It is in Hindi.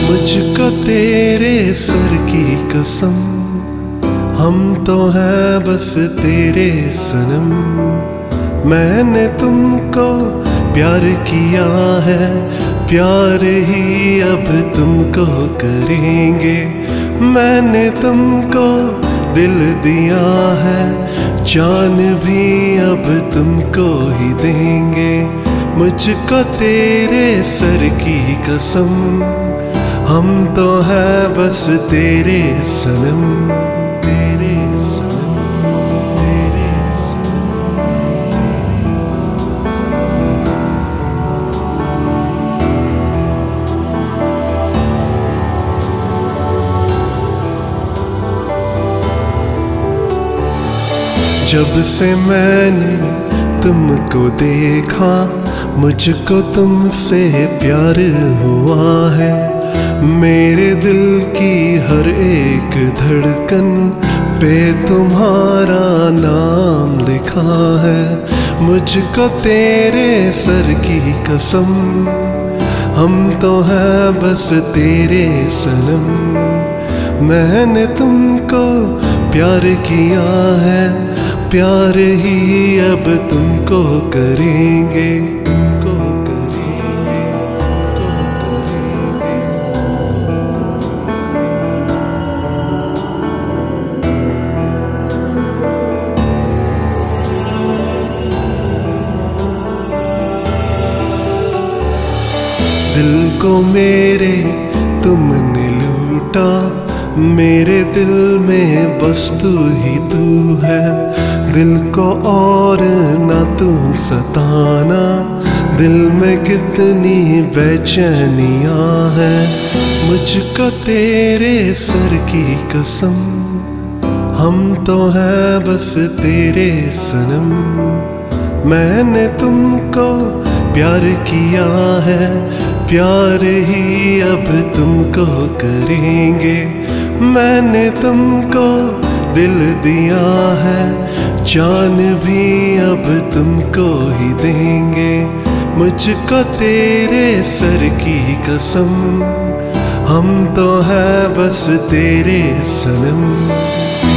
मुझको तेरे सर की कसम, हम तो हैं बस तेरे सनम। मैंने तुमको प्यार किया है, प्यार ही अब तुमको करेंगे। मैंने तुमको दिल दिया है, जान भी अब तुमको ही देंगे। मुझको तेरे सर की कसम, हम तो हैं बस तेरे सनम। तेरे सनम, तेरे सनम। जब से मैंने तुमको देखा, मुझको तुमसे प्यार हुआ है। मेरे दिल की हर एक धड़कन पे तुम्हारा नाम लिखा है। मुझको तेरे सर की कसम, हम तो हैं बस तेरे सनम। मैंने तुमको प्यार किया है, प्यार ही अब तुमको करेंगे। दिल को मेरे तुमने लूटा, मेरे दिल में बस तू ही तू है। दिल को और ना तू सताना, दिल में कितनी बेचैनियां हैं। मुझको तेरे सर की कसम, हम तो हैं बस तेरे सनम। मैंने तुमको प्यार किया है, प्यार ही अब तुमको करेंगे। मैंने तुमको दिल दिया है, जान भी अब तुमको ही देंगे। मुझको तेरे सर की कसम, हम तो हैं बस तेरे सनम।